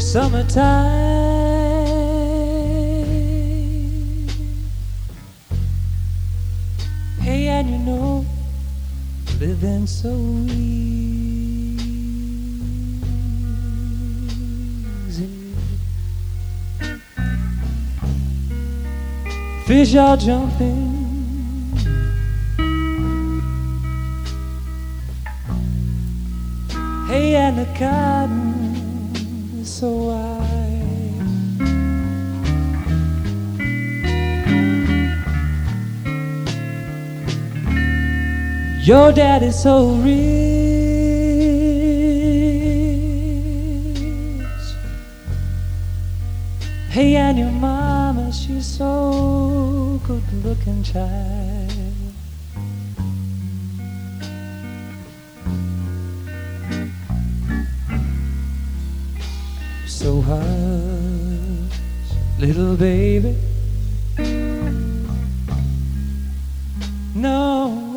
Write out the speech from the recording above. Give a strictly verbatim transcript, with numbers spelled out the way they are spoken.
Summertime. Hey, and you know, living so easy. Fish are jumping. Hey, and the cotton is so wide. Your daddy's so rich. Hey, and your mama, she's so good looking, child. So hush, little baby. No.